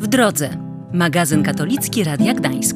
W drodze. Magazyn katolicki Radia Gdańsk.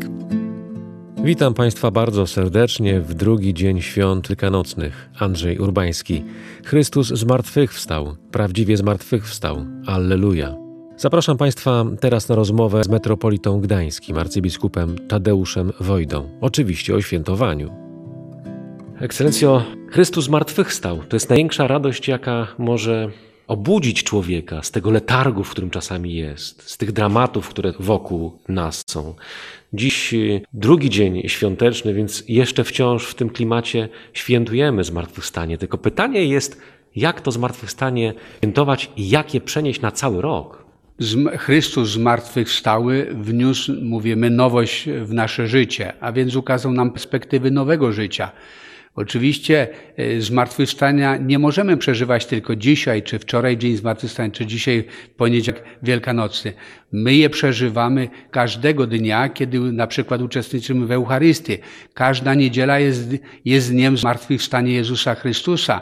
Witam Państwa bardzo serdecznie w drugi dzień świąt wielkanocnych. Andrzej Urbański. Chrystus zmartwychwstał, prawdziwie zmartwychwstał. Alleluja. Zapraszam Państwa teraz na rozmowę z metropolitą gdańskim, arcybiskupem Tadeuszem Wojdą. Oczywiście o świętowaniu. Ekscelencjo, Chrystus zmartwychwstał. To jest największa radość, jaka może obudzić człowieka z tego letargu, w którym czasami jest, z tych dramatów, które wokół nas są. Dziś drugi dzień świąteczny, więc jeszcze wciąż w tym klimacie świętujemy zmartwychwstanie. Tylko pytanie jest, jak to zmartwychwstanie świętować i jak je przenieść na cały rok? Chrystus zmartwychwstały wniósł, mówimy, nowość w nasze życie, a więc ukazał nam perspektywy nowego życia. Oczywiście zmartwychwstania nie możemy przeżywać tylko dzisiaj, czy wczoraj dzień zmartwychwstania, czy dzisiaj poniedziałek wielkanocny. My je przeżywamy każdego dnia, kiedy na przykład uczestniczymy w Eucharystii. Każda niedziela jest dniem zmartwychwstania Jezusa Chrystusa.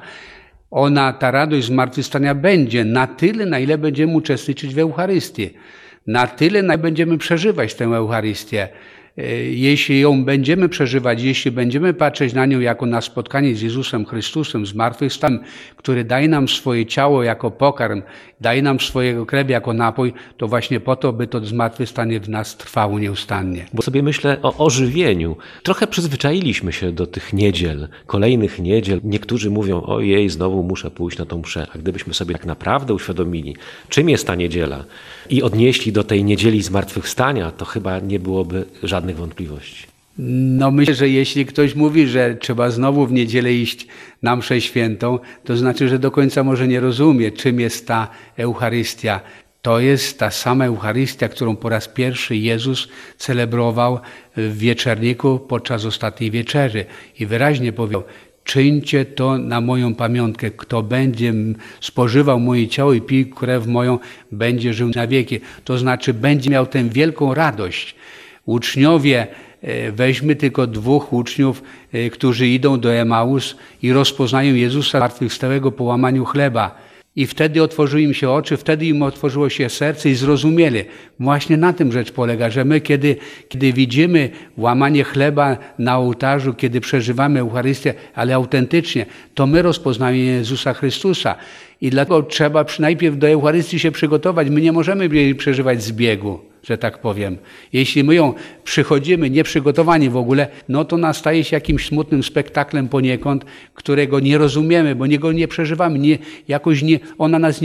Ta radość zmartwychwstania będzie na tyle, na ile będziemy uczestniczyć w Eucharystii. Na tyle, na ile będziemy przeżywać tę Eucharystię. Jeśli ją będziemy przeżywać, jeśli będziemy patrzeć na nią jako na spotkanie z Jezusem Chrystusem, zmartwychwstałym, który daje nam swoje ciało jako pokarm, daje nam swojego krew jako napój, to właśnie po to, by to zmartwychwstanie w nas trwało nieustannie. Bo sobie myślę o ożywieniu. Trochę przyzwyczailiśmy się do tych niedziel, kolejnych niedziel. Niektórzy mówią, ojej, znowu muszę pójść na tą mszę. A gdybyśmy sobie tak naprawdę uświadomili, czym jest ta niedziela i odnieśli do tej niedzieli zmartwychwstania, to chyba nie byłoby żadnych wątpliwości. Myślę, że jeśli ktoś mówi, że trzeba znowu w niedzielę iść na mszę świętą, to znaczy, że do końca może nie rozumie, czym jest ta Eucharystia. To jest ta sama Eucharystia, którą po raz pierwszy Jezus celebrował w wieczerniku podczas ostatniej wieczerzy i wyraźnie powiedział: czyńcie to na moją pamiątkę. Kto będzie spożywał moje ciało i pił krew moją, będzie żył na wieki. To znaczy będzie miał tę wielką radość. Uczniowie, weźmy tylko 2 uczniów, którzy idą do Emaus i rozpoznają Jezusa zmartwychwstałego po łamaniu chleba. I wtedy otworzyły im się oczy, wtedy im otworzyło się serce i zrozumieli. Właśnie na tym rzecz polega, że my kiedy widzimy łamanie chleba na ołtarzu, kiedy przeżywamy Eucharystię, ale autentycznie, to my rozpoznajemy Jezusa Chrystusa. I dlatego trzeba najpierw do Eucharystii się przygotować. My nie możemy jej przeżywać z biegu, że tak powiem. Jeśli my ją przychodzimy nieprzygotowani w ogóle, no to nastaje się jakimś smutnym spektaklem poniekąd, którego nie rozumiemy, bo go nie przeżywamy, ona nas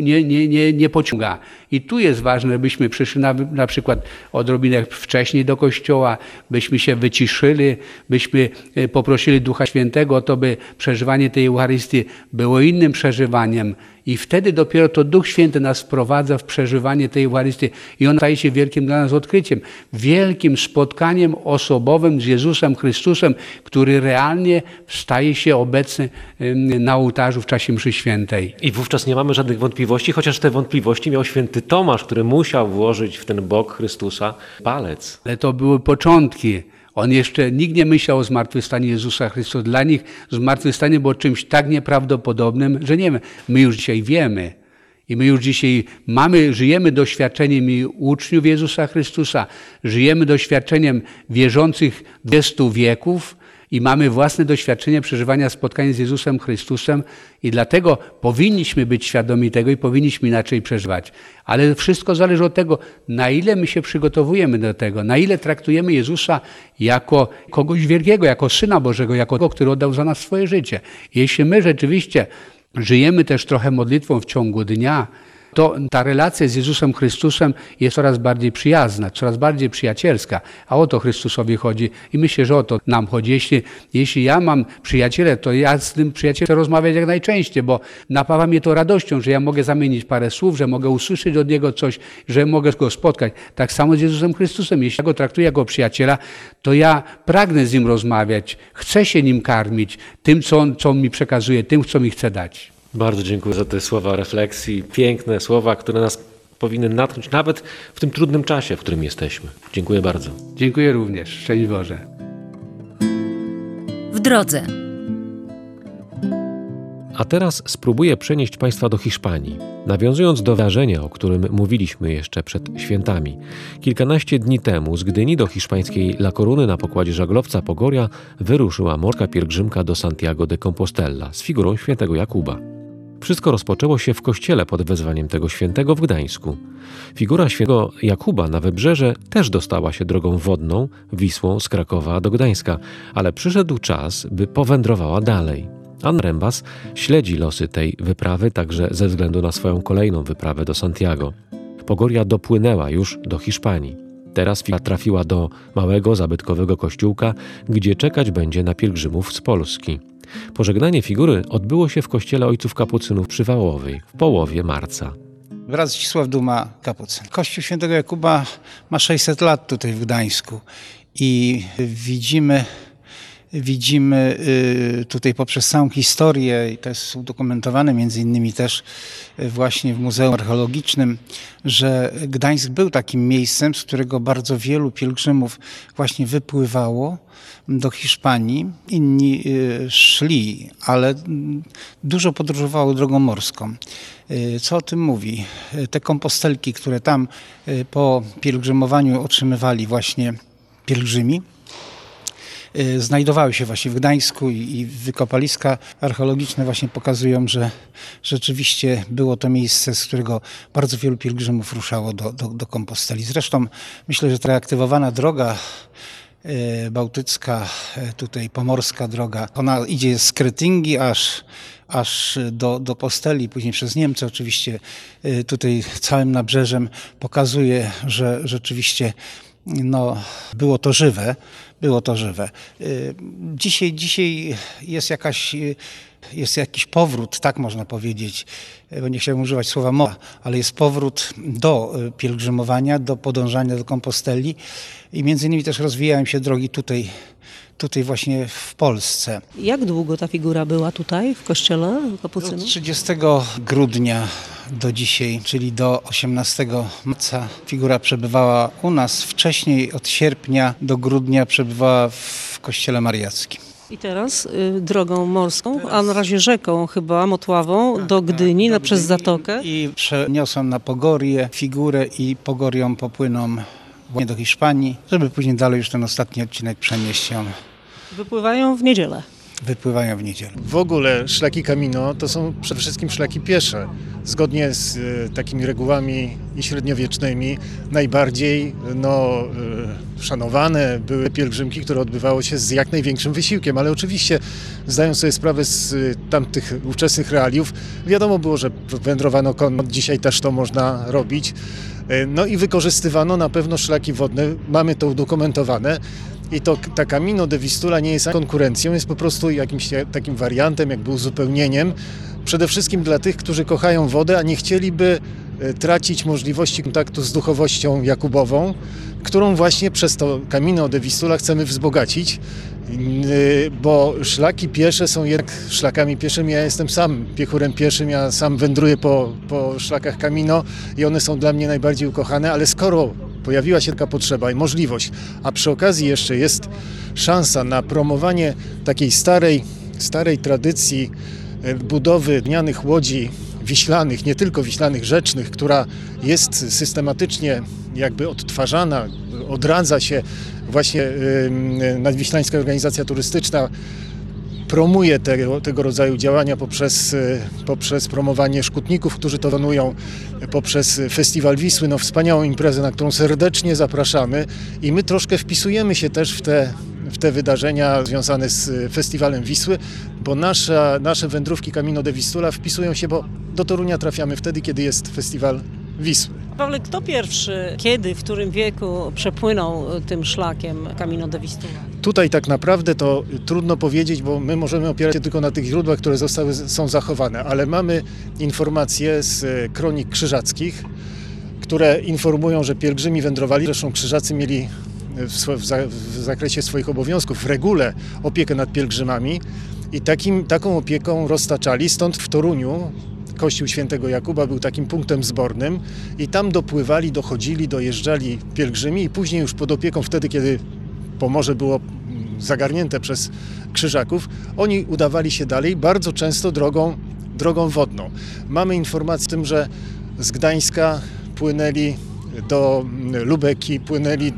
nie pociąga. I tu jest ważne, byśmy przyszli na przykład odrobinę wcześniej do kościoła, byśmy się wyciszyli, byśmy poprosili Ducha Świętego o to, by przeżywanie tej Eucharystii było innym przeżywaniem. I wtedy dopiero to Duch Święty nas wprowadza w przeżywanie tej Eucharystii i on staje się wielkim dla nas odkryciem, wielkim spotkaniem osobowym z Jezusem Chrystusem, który realnie staje się obecny na ołtarzu w czasie mszy świętej. I wówczas nie mamy żadnych wątpliwości, chociaż te wątpliwości miał święty Tomasz, który musiał włożyć w ten bok Chrystusa palec. Ale to były początki. Nikt nie myślał o zmartwychwstaniu Jezusa Chrystusa. Dla nich zmartwychwstanie było czymś tak nieprawdopodobnym, że nie wiem, my już dzisiaj wiemy. I my już dzisiaj żyjemy doświadczeniem i uczniów Jezusa Chrystusa, żyjemy doświadczeniem wierzących 20 wieków i mamy własne doświadczenie przeżywania spotkania z Jezusem Chrystusem i dlatego powinniśmy być świadomi tego i powinniśmy inaczej przeżywać. Ale wszystko zależy od tego, na ile my się przygotowujemy do tego, na ile traktujemy Jezusa jako kogoś wielkiego, jako Syna Bożego, jako tego, który oddał za nas swoje życie. Jeśli my rzeczywiście żyjemy też trochę modlitwą w ciągu dnia, to ta relacja z Jezusem Chrystusem jest coraz bardziej przyjazna, coraz bardziej przyjacielska. A o to Chrystusowi chodzi i myślę, że o to nam chodzi. Jeśli ja mam przyjaciela, to ja z tym przyjacielem chcę rozmawiać jak najczęściej, bo napawa mnie to radością, że ja mogę zamienić parę słów, że mogę usłyszeć od niego coś, że mogę go spotkać. Tak samo z Jezusem Chrystusem. Jeśli ja go traktuję jako przyjaciela, to ja pragnę z nim rozmawiać, chcę się nim karmić, tym, co on mi przekazuje, tym, co mi chce dać. Bardzo dziękuję za te słowa refleksji, piękne słowa, które nas powinny natchnąć nawet w tym trudnym czasie, w którym jesteśmy. Dziękuję bardzo. Dziękuję również. Szczęść Boże. W drodze. A teraz spróbuję przenieść Państwa do Hiszpanii, nawiązując do wydarzenia, o którym mówiliśmy jeszcze przed świętami. Kilkanaście dni temu z Gdyni do hiszpańskiej La Coruny na pokładzie żaglowca Pogoria wyruszyła morska pielgrzymka do Santiago de Compostela z figurą świętego Jakuba. Wszystko rozpoczęło się w kościele pod wezwaniem tego świętego w Gdańsku. Figura świętego Jakuba na Wybrzeże też dostała się drogą wodną, Wisłą z Krakowa do Gdańska, ale przyszedł czas, by powędrowała dalej. Anna Rembas śledzi losy tej wyprawy także ze względu na swoją kolejną wyprawę do Santiago. Pogoria dopłynęła już do Hiszpanii. Teraz trafiła do małego, zabytkowego kościółka, gdzie czekać będzie na pielgrzymów z Polski. Pożegnanie figury odbyło się w kościele ojców kapucynów przy Wałowej w połowie marca. Brat Zdzisław Duma, kapucyn. Kościół świętego Jakuba ma 600 lat tutaj w Gdańsku i widzimy tutaj poprzez całą historię, i to jest udokumentowane między innymi też właśnie w Muzeum Archeologicznym, że Gdańsk był takim miejscem, z którego bardzo wielu pielgrzymów właśnie wypływało do Hiszpanii. Inni szli, ale dużo podróżowało drogą morską. Co o tym mówi? Te kompostelki, które tam po pielgrzymowaniu otrzymywali właśnie pielgrzymi, znajdowały się właśnie w Gdańsku i wykopaliska archeologiczne właśnie pokazują, że rzeczywiście było to miejsce, z którego bardzo wielu pielgrzymów ruszało do Komposteli. Zresztą myślę, że ta reaktywowana droga bałtycka, tutaj pomorska droga, ona idzie z Kretyngii aż do Posteli, później przez Niemcy oczywiście tutaj całym nabrzeżem pokazuje, że rzeczywiście było to żywe. Dzisiaj jest jakiś powrót, tak można powiedzieć, bo nie chciałbym używać słowa moda, ale jest powrót do pielgrzymowania, do podążania do Komposteli i między innymi też rozwijają się drogi tutaj właśnie w Polsce. Jak długo ta figura była tutaj w kościele kapucynów? Od 30 grudnia do dzisiaj, czyli do 18 marca figura przebywała u nas. Wcześniej od sierpnia do grudnia przebywała w kościele mariackim. I teraz drogą morską, a na razie rzeką chyba, Motławą, do Gdyni, przez Zatokę. I przeniosą na Pogorię figurę i Pogorią popłyną do Hiszpanii, żeby później dalej już ten ostatni odcinek przenieść ją. Wypływają w niedzielę. Wypływają w niedzielę. W ogóle szlaki Camino to są przede wszystkim szlaki piesze. Zgodnie z takimi regułami i średniowiecznymi najbardziej szanowane były pielgrzymki, które odbywało się z jak największym wysiłkiem, ale oczywiście zdając sobie sprawę z tamtych ówczesnych realiów, wiadomo było, że wędrowano konno, dzisiaj też to można robić. No i wykorzystywano na pewno szlaki wodne, mamy to udokumentowane. I ta Camino de Vistula nie jest konkurencją, jest po prostu jakimś takim wariantem, jakby uzupełnieniem. Przede wszystkim dla tych, którzy kochają wodę, a nie chcieliby tracić możliwości kontaktu z duchowością jakubową, którą właśnie przez to Camino de Vistula chcemy wzbogacić, bo szlaki piesze są jednak szlakami pieszymi. Ja jestem sam piechurem pieszym, ja sam wędruję po szlakach Camino i one są dla mnie najbardziej ukochane, ale skoro pojawiła się taka potrzeba i możliwość, a przy okazji jeszcze jest szansa na promowanie takiej starej tradycji budowy drewnianych łodzi wiślanych, nie tylko wiślanych, rzecznych, która jest systematycznie jakby odtwarzana, odradza się właśnie Nadwiślańska Organizacja Turystyczna, promuje tego rodzaju działania poprzez promowanie szkutników, którzy to wykonują, poprzez Festiwal Wisły, wspaniałą imprezę, na którą serdecznie zapraszamy i my troszkę wpisujemy się też w te wydarzenia związane z Festiwalem Wisły, bo nasze wędrówki Camino de Vistula wpisują się, bo do Torunia trafiamy wtedy, kiedy jest Festiwal Wisły. Pawle, kto pierwszy, kiedy, w którym wieku przepłynął tym szlakiem Camino de Vistula? Tutaj tak naprawdę to trudno powiedzieć, bo my możemy opierać się tylko na tych źródłach, które są zachowane, ale mamy informacje z kronik krzyżackich, które informują, że pielgrzymi wędrowali, zresztą krzyżacy mieli w zakresie swoich obowiązków w regule opiekę nad pielgrzymami i taką opieką roztaczali, stąd w Toruniu Kościół Świętego Jakuba był takim punktem zbornym i tam dopływali, dochodzili, dojeżdżali pielgrzymi i później już pod opieką, wtedy kiedy Pomorze było zagarnięte przez krzyżaków, oni udawali się dalej, bardzo często drogą drogą wodną. Mamy informację o tym, że z Gdańska płynęli do Lubeki, płynęli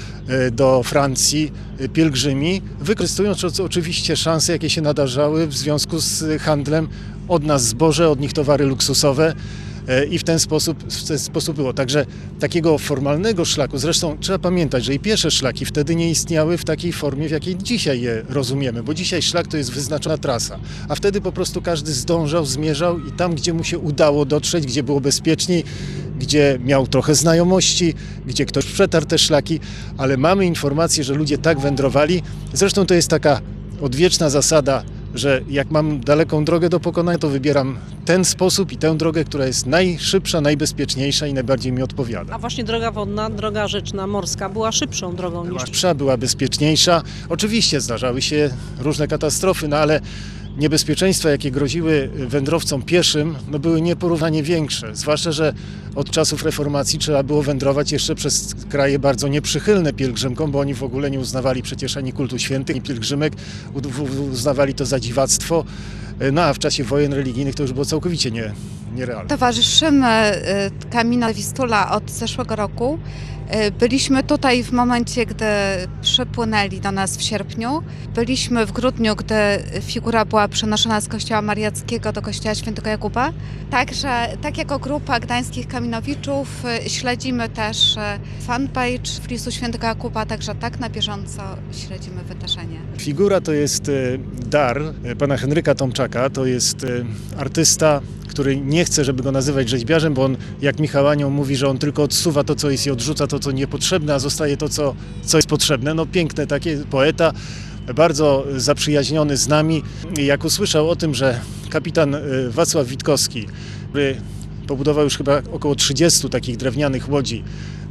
do Francji pielgrzymi, wykorzystując oczywiście szanse, jakie się nadarzały w związku z handlem, od nas zboże, od nich towary luksusowe i w ten sposób było. Także takiego formalnego szlaku, zresztą trzeba pamiętać, że i pierwsze szlaki wtedy nie istniały w takiej formie, w jakiej dzisiaj je rozumiemy, bo dzisiaj szlak to jest wyznaczona trasa, a wtedy po prostu każdy zdążał, zmierzał i tam, gdzie mu się udało dotrzeć, gdzie było bezpieczniej, gdzie miał trochę znajomości, gdzie ktoś przetarł te szlaki, ale mamy informację, że ludzie tak wędrowali. Zresztą to jest taka odwieczna zasada, że jak mam daleką drogę do pokonania, to wybieram ten sposób i tę drogę, która jest najszybsza, najbezpieczniejsza i najbardziej mi odpowiada. A właśnie droga wodna, droga rzeczna, morska była szybszą drogą niż... Była bezpieczniejsza. Oczywiście zdarzały się różne katastrofy, no ale niebezpieczeństwa, jakie groziły wędrowcom pieszym, no były nieporównanie większe. Zwłaszcza, że od czasów reformacji trzeba było wędrować jeszcze przez kraje bardzo nieprzychylne pielgrzymkom, bo oni w ogóle nie uznawali przecież ani kultu świętych, ani pielgrzymek, uznawali to za dziwactwo. No a w czasie wojen religijnych to już było całkowicie nierealne. Towarzyszymy Camino Vistula od zeszłego roku. Byliśmy tutaj w momencie, gdy przypłynęli do nas w sierpniu. Byliśmy w grudniu, gdy figura była przenoszona z kościoła mariackiego do kościoła świętego Jakuba. Także tak jako grupa gdańskich kaminowiczów śledzimy też fanpage Flisu świętego Jakuba, także tak na bieżąco śledzimy wydarzenie. Figura to jest dar pana Henryka Tomczaka, to jest artysta, który nie chce, żeby go nazywać rzeźbiarzem, bo on, jak Michał Anioł mówi, że on tylko odsuwa to, co jest i odrzuca to, co niepotrzebne, a zostaje to, co jest potrzebne. No piękne takie, poeta, bardzo zaprzyjaźniony z nami. Jak usłyszał o tym, że kapitan Wacław Witkowski, który pobudował już chyba około 30 takich drewnianych łodzi,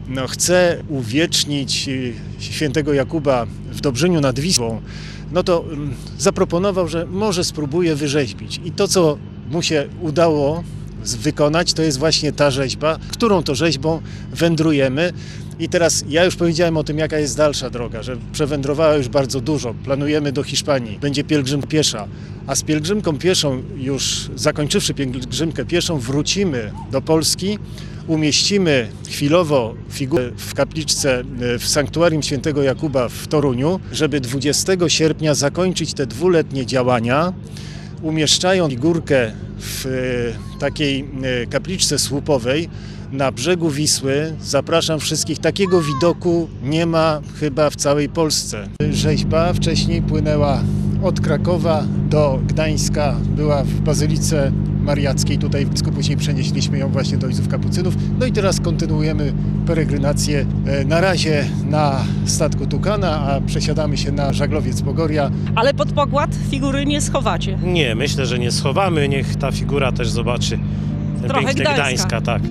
chce uwiecznić świętego Jakuba w Dobrzyniu nad Wisłą, no to zaproponował, że może spróbuje wyrzeźbić. I to, co mu się udało wykonać, to jest właśnie ta rzeźba, którą to rzeźbą wędrujemy. I teraz ja już powiedziałem o tym, jaka jest dalsza droga, że przewędrowała już bardzo dużo. Planujemy do Hiszpanii, będzie pielgrzymka piesza, a z pielgrzymką pieszą, już zakończywszy pielgrzymkę pieszą, wrócimy do Polski, umieścimy chwilowo figurę w kapliczce w sanktuarium świętego Jakuba w Toruniu, żeby 20 sierpnia zakończyć te dwuletnie działania, umieszczają figurkę w takiej kapliczce słupowej na brzegu Wisły. Zapraszam wszystkich. Takiego widoku nie ma chyba w całej Polsce. Rzeźba wcześniej płynęła od Krakowa do Gdańska, była w Bazylice Mariackiej, tutaj w Gdańsku, później przenieśliśmy ją właśnie do Ojców Kapucynów. No i teraz kontynuujemy peregrinację na razie na statku Tukana, a przesiadamy się na żaglowiec Pogoria. Ale pod pokład figury nie schowacie. Nie, myślę, że nie schowamy. Niech ta figura też zobaczy Trochę piękne Gdańska, tak.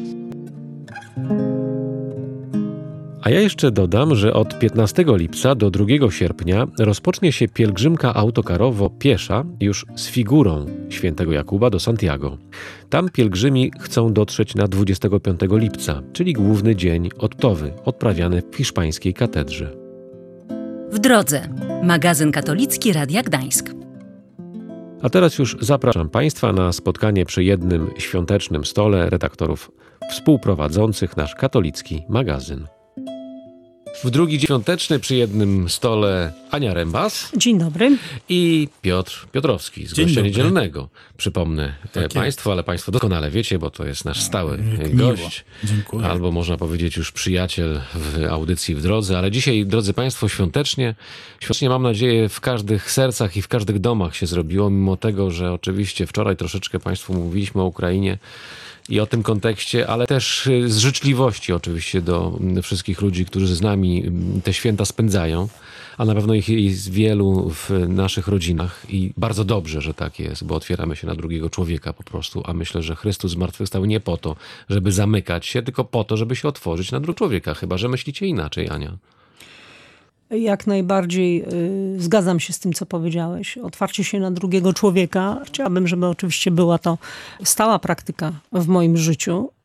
A ja jeszcze dodam, że od 15 lipca do 2 sierpnia rozpocznie się pielgrzymka autokarowo-piesza już z figurą świętego Jakuba do Santiago. Tam pielgrzymi chcą dotrzeć na 25 lipca, czyli główny dzień odtowy, odprawiany w hiszpańskiej katedrze. W drodze. Magazyn katolicki Radia Gdańsk. A teraz już zapraszam Państwa na spotkanie przy jednym świątecznym stole redaktorów współprowadzących nasz katolicki magazyn. W drugi dzień świąteczny przy jednym stole Ania Rembas. Dzień dobry. I Piotr Piotrowski z Gościa Niedzielnego. Przypomnę Państwu, ale Państwo doskonale wiecie, bo to jest nasz stały gość. Dziękuję. Albo można powiedzieć już przyjaciel w audycji W Drodze. Ale dzisiaj, drodzy Państwo, świątecznie mam nadzieję w każdych sercach i w każdych domach się zrobiło, mimo tego, że oczywiście wczoraj troszeczkę Państwu mówiliśmy o Ukrainie i o tym kontekście, ale też z życzliwości oczywiście do wszystkich ludzi, którzy z nami te święta spędzają, a na pewno ich jest wielu w naszych rodzinach i bardzo dobrze, że tak jest, bo otwieramy się na drugiego człowieka po prostu, a myślę, że Chrystus zmartwychwstał nie po to, żeby zamykać się, tylko po to, żeby się otworzyć na drugiego człowieka, chyba że myślicie inaczej, Ania. Jak najbardziej zgadzam się z tym, co powiedziałeś. Otwarcie się na drugiego człowieka. Chciałabym, żeby oczywiście była to stała praktyka w moim życiu,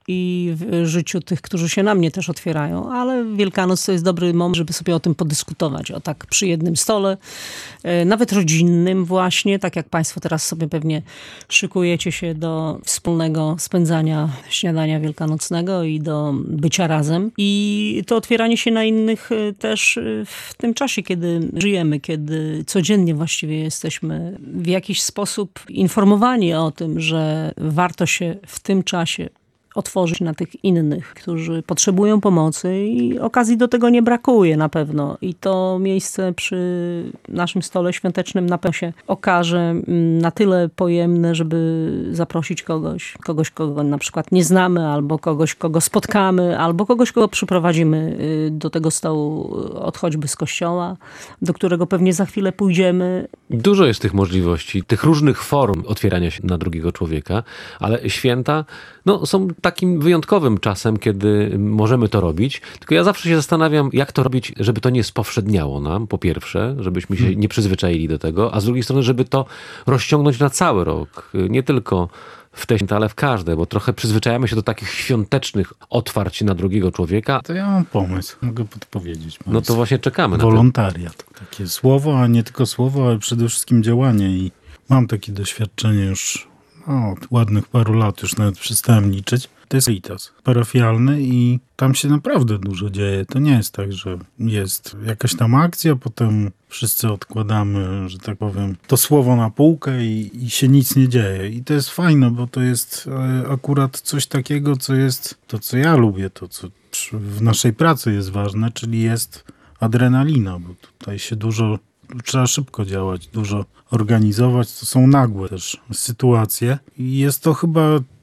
i w życiu tych, którzy się na mnie też otwierają, ale Wielkanoc to jest dobry moment, żeby sobie o tym podyskutować, o tak przy jednym stole, nawet rodzinnym właśnie, tak jak państwo teraz sobie pewnie szykujecie się do wspólnego spędzania śniadania wielkanocnego i do bycia razem. I to otwieranie się na innych też w tym czasie, kiedy żyjemy, kiedy codziennie właściwie jesteśmy w jakiś sposób informowani o tym, że warto się w tym czasie otworzyć na tych innych, którzy potrzebują pomocy i okazji do tego nie brakuje na pewno. I to miejsce przy naszym stole świątecznym na pewno się okaże na tyle pojemne, żeby zaprosić kogoś, kogo na przykład nie znamy, albo kogoś, kogo spotkamy, albo kogoś, kogo przyprowadzimy do tego stołu od choćby z kościoła, do którego pewnie za chwilę pójdziemy. Dużo jest tych możliwości, tych różnych form otwierania się na drugiego człowieka, ale święta są takim wyjątkowym czasem, kiedy możemy to robić. Tylko ja zawsze się zastanawiam, jak to robić, żeby to nie spowszedniało nam, po pierwsze, żebyśmy się nie przyzwyczaili do tego, a z drugiej strony, żeby to rozciągnąć na cały rok. Nie tylko w te święta, ale w każde, bo trochę przyzwyczajamy się do takich świątecznych otwarć na drugiego człowieka. To ja mam pomysł, mogę podpowiedzieć. No to właśnie czekamy na to. Wolontariat. Takie słowo, a nie tylko słowo, ale przede wszystkim działanie. I mam takie doświadczenie już od ładnych paru lat, już nawet przestałem liczyć. To jest Caritas parafialny i tam się naprawdę dużo dzieje. To nie jest tak, że jest jakaś tam akcja, potem wszyscy odkładamy, że tak powiem, to słowo na półkę i się nic nie dzieje. I to jest fajne, bo to jest akurat coś takiego, co jest to, co ja lubię, to, co w naszej pracy jest ważne, czyli jest adrenalina, bo tutaj się trzeba szybko działać, dużo organizować. To są nagłe też sytuacje i jest to chyba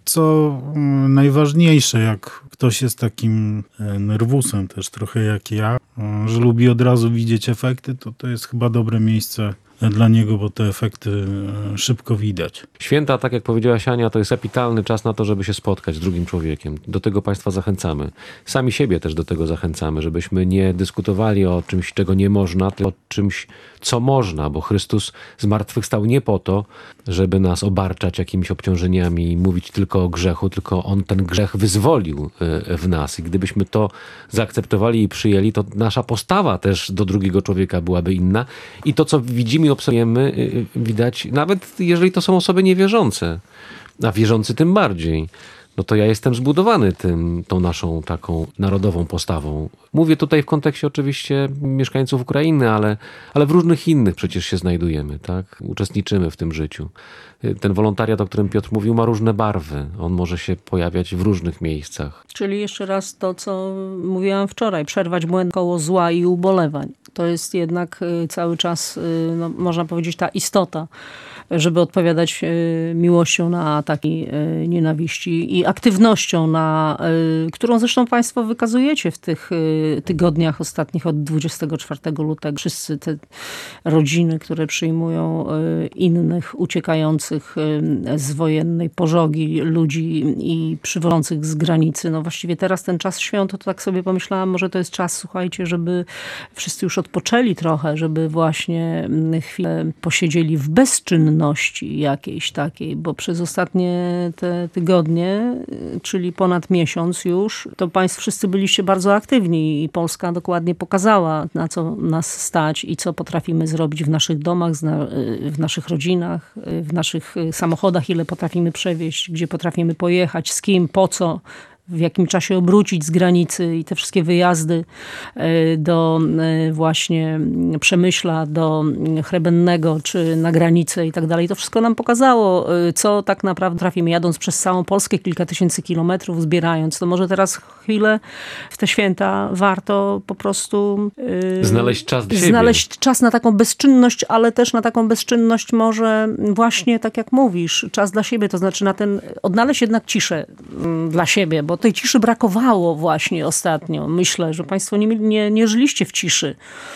co najważniejsze, jak ktoś jest takim nerwusem też trochę jak ja, że lubi od razu widzieć efekty, to jest chyba dobre miejsce dla niego, bo te efekty szybko widać. Święta, tak jak powiedziała Ania, to jest kapitalny czas na to, żeby się spotkać z drugim człowiekiem. Do tego Państwa zachęcamy. Sami siebie też do tego zachęcamy, żebyśmy nie dyskutowali o czymś, czego nie można, tylko o czymś, co można, bo Chrystus zmartwychwstał nie po to, żeby nas obarczać jakimiś obciążeniami i mówić tylko o grzechu, tylko On ten grzech wyzwolił w nas. I gdybyśmy to zaakceptowali i przyjęli, to nasza postawa też do drugiego człowieka byłaby inna. I to, co widzimy i obserwujemy, widać, nawet jeżeli to są osoby niewierzące, a wierzący tym bardziej. No to ja jestem zbudowany tą naszą taką narodową postawą. Mówię tutaj w kontekście oczywiście mieszkańców Ukrainy, ale w różnych innych przecież się znajdujemy, tak? Uczestniczymy w tym życiu. Ten wolontariat, o którym Piotr mówił, ma różne barwy. On może się pojawiać w różnych miejscach. Czyli jeszcze raz to, co mówiłam wczoraj, przerwać błędne koło zła i ubolewań. To jest jednak cały czas, można powiedzieć, ta istota, żeby odpowiadać miłością na ataki nienawiści i aktywnością, którą zresztą Państwo wykazujecie w tych tygodniach ostatnich od 24 lutego. Wszyscy te rodziny, które przyjmują innych uciekających z wojennej pożogi ludzi i przywodzących z granicy. No właściwie teraz ten czas świąt, to tak sobie pomyślałam, może to jest czas, słuchajcie, żeby wszyscy już odpoczęli trochę, żeby właśnie chwilę posiedzieli w bezczynności jakiejś takiej, bo przez ostatnie te tygodnie, czyli ponad miesiąc już, to Państwo wszyscy byliście bardzo aktywni i Polska dokładnie pokazała, na co nas stać i co potrafimy zrobić w naszych domach, w naszych rodzinach, w naszych samochodach, ile potrafimy przewieźć, gdzie potrafimy pojechać, z kim, po co, w jakim czasie obrócić z granicy i te wszystkie wyjazdy do właśnie Przemyśla, do Chrebennego, czy na granicę i tak dalej. To wszystko nam pokazało, co tak naprawdę trafimy, jadąc przez całą Polskę, kilka tysięcy kilometrów, zbierając. To może teraz chwilę w te święta warto po prostu znaleźć czas dla siebie. Znaleźć czas na taką bezczynność, ale też na taką bezczynność może właśnie, tak jak mówisz, czas dla siebie, to znaczy odnaleźć jednak ciszę dla siebie, bo tej ciszy brakowało właśnie ostatnio. Myślę, że Państwo nie żyliście w ciszy.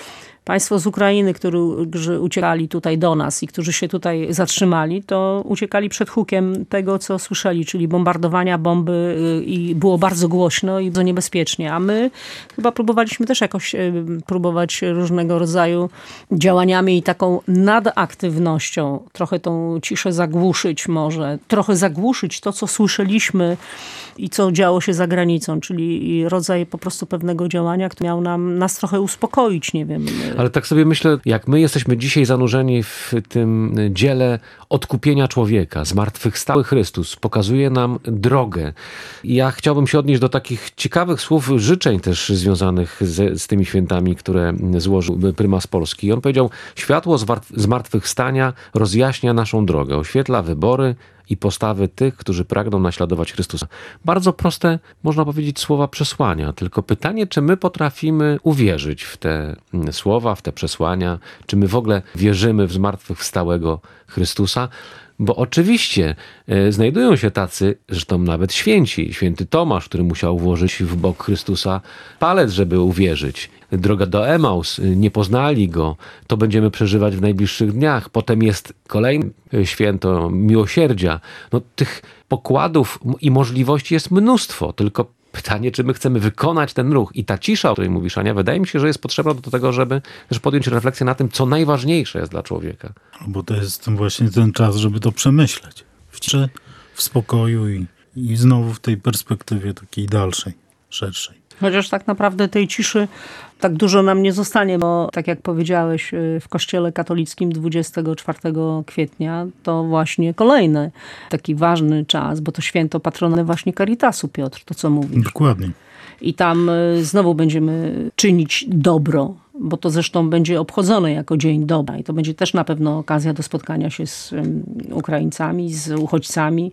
Państwo z Ukrainy, którzy uciekali tutaj do nas i którzy się tutaj zatrzymali, to uciekali przed hukiem tego, co słyszeli, czyli bombardowania, bomby i było bardzo głośno i bardzo niebezpiecznie. A my chyba próbowaliśmy też jakoś próbować różnego rodzaju działaniami i taką nadaktywnością, trochę tą ciszę zagłuszyć może, trochę zagłuszyć to, co słyszeliśmy i co działo się za granicą, czyli rodzaj po prostu pewnego działania, który miał nas trochę uspokoić, nie wiem. Ale tak sobie myślę, jak my jesteśmy dzisiaj zanurzeni w tym dziele odkupienia człowieka, zmartwychwstały Chrystus pokazuje nam drogę. Ja chciałbym się odnieść do takich ciekawych słów, życzeń też związanych z tymi świętami, które złożył prymas Polski. On powiedział, światło zmartwychwstania rozjaśnia naszą drogę, oświetla wybory i postawy tych, którzy pragną naśladować Chrystusa. Bardzo proste, można powiedzieć, słowa przesłania. Tylko pytanie, czy my potrafimy uwierzyć w te słowa, w te przesłania, czy my w ogóle wierzymy w zmartwychwstałego Chrystusa? Bo oczywiście znajdują się tacy, zresztą nawet święci. Święty Tomasz, który musiał włożyć w bok Chrystusa palec, żeby uwierzyć. Droga do Emaus, nie poznali Go. To będziemy przeżywać w najbliższych dniach. Potem jest kolejne święto miłosierdzia. No, tych pokładów i możliwości jest mnóstwo, tylko pytanie, czy my chcemy wykonać ten ruch. I ta cisza, o której mówisz, Ania, wydaje mi się, że jest potrzebna do tego, żeby też podjąć refleksję na tym, co najważniejsze jest dla człowieka. Bo to jest właśnie ten czas, żeby to przemyśleć. W ciszy, w spokoju i znowu w tej perspektywie takiej dalszej, szerszej. Chociaż tak naprawdę tej ciszy tak dużo nam nie zostanie, bo tak jak powiedziałeś, w Kościele katolickim 24 kwietnia to właśnie kolejny taki ważny czas, bo to święto patrona właśnie Caritasu, Piotr, to co mówisz. Dokładnie. I tam znowu będziemy czynić dobro, bo to zresztą będzie obchodzone jako Dzień Dobra i to będzie też na pewno okazja do spotkania się z Ukraińcami, z uchodźcami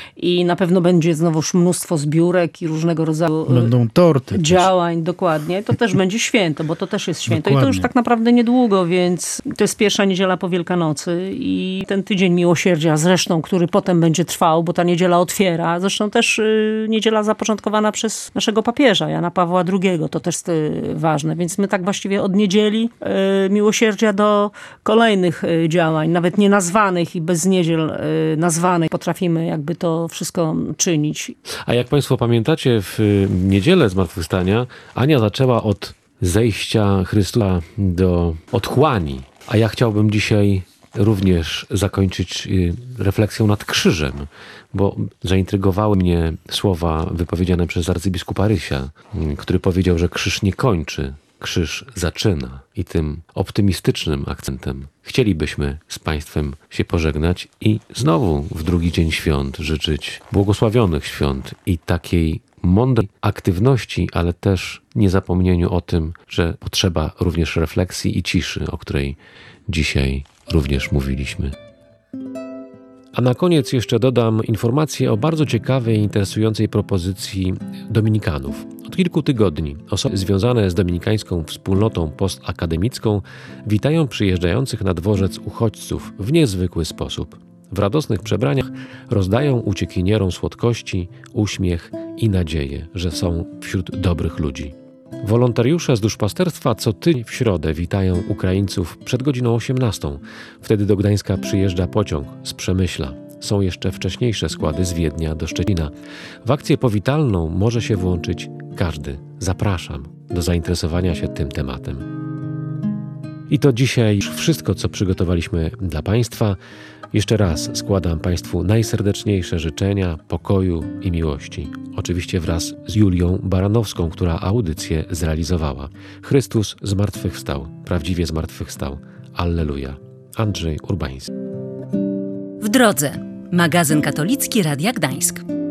i na pewno będzie znowuż mnóstwo zbiórek i różnego rodzaju będą torty działań, też. Dokładnie. To też będzie święto, bo to też jest święto. Dokładnie. I to już tak naprawdę niedługo, więc to jest pierwsza niedziela po Wielkanocy i ten tydzień miłosierdzia zresztą, który potem będzie trwał, bo ta niedziela otwiera. Zresztą też niedziela zapoczątkowana przez naszego papieża, Jana Pawła II. To też jest ważne, więc my tak właściwie od niedzieli miłosierdzia do kolejnych działań, nawet nienazwanych i bez niedziel nazwanych potrafimy jakby to wszystko czynić. A jak Państwo pamiętacie, w niedzielę Zmartwychwstania Ania zaczęła od zejścia Chrystusa do otchłani, a ja chciałbym dzisiaj również zakończyć refleksją nad krzyżem, bo zaintrygowały mnie słowa wypowiedziane przez arcybiskupa Rysia, który powiedział, że krzyż nie kończy, krzyż zaczyna. I tym optymistycznym akcentem chcielibyśmy z Państwem się pożegnać i znowu w drugi dzień świąt życzyć błogosławionych świąt i takiej mądrej aktywności, ale też niezapomnieniu o tym, że potrzeba również refleksji i ciszy, o której dzisiaj również mówiliśmy. A na koniec jeszcze dodam informację o bardzo ciekawej i interesującej propozycji dominikanów. Od kilku tygodni osoby związane z dominikańską wspólnotą postakademicką witają przyjeżdżających na dworzec uchodźców w niezwykły sposób. W radosnych przebraniach rozdają uciekinierom słodkości, uśmiech i nadzieję, że są wśród dobrych ludzi. Wolontariusze z duszpasterstwa co tydzień w środę witają Ukraińców przed godziną 18. Wtedy do Gdańska przyjeżdża pociąg z Przemyśla. Są jeszcze wcześniejsze składy z Wiednia do Szczecina. W akcję powitalną może się włączyć każdy. Zapraszam do zainteresowania się tym tematem. I to dzisiaj już wszystko, co przygotowaliśmy dla Państwa. Jeszcze raz składam Państwu najserdeczniejsze życzenia pokoju i miłości. Oczywiście wraz z Julią Baranowską, która audycję zrealizowała. Chrystus zmartwychwstał, prawdziwie zmartwychwstał. Alleluja. Andrzej Urbański. W drodze. Magazyn katolicki Radia Gdańsk.